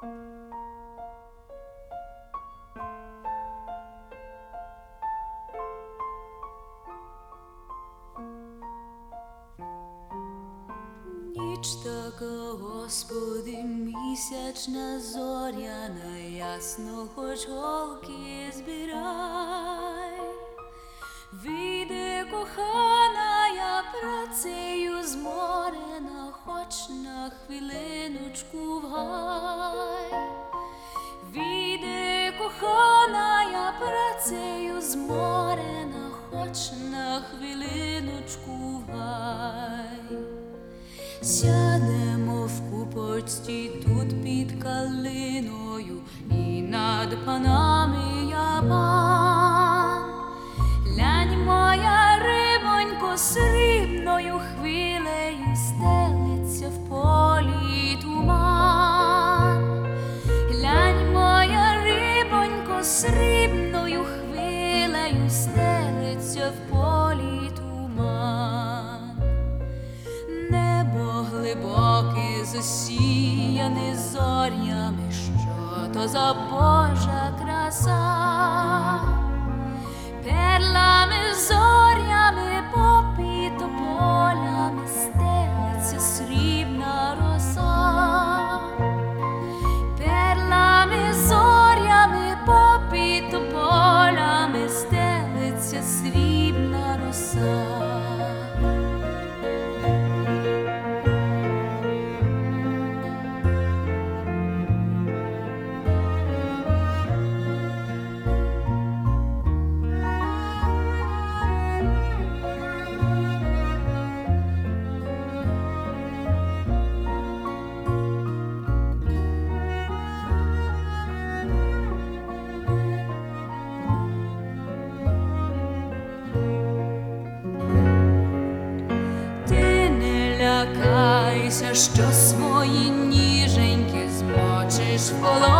Ніч така, Господи, місячна, зоряна, ясно, хоч голки збирай. Вийди, кохана, я працею зморена, хоч на хвилиночку в гай. Вийди, кохана, я працею зморена, хоч на хвилиночку в гай. Сядемо в купочці тут під калиною, і над панами я пан. Глянь, моя рибонько, срібною хвилею стелиться в полі туман. Глянь, моя рибонько, срібною хвилею стелиться в полі туман. Небо глибоке, засіяне зорями, що то за Божа краса. Перлами, зорями, попід полями стелиться срібна роса. Перлами, зорями, попід полями стелиться срібна роса. Лякайся, що свої ніженьки змочиш в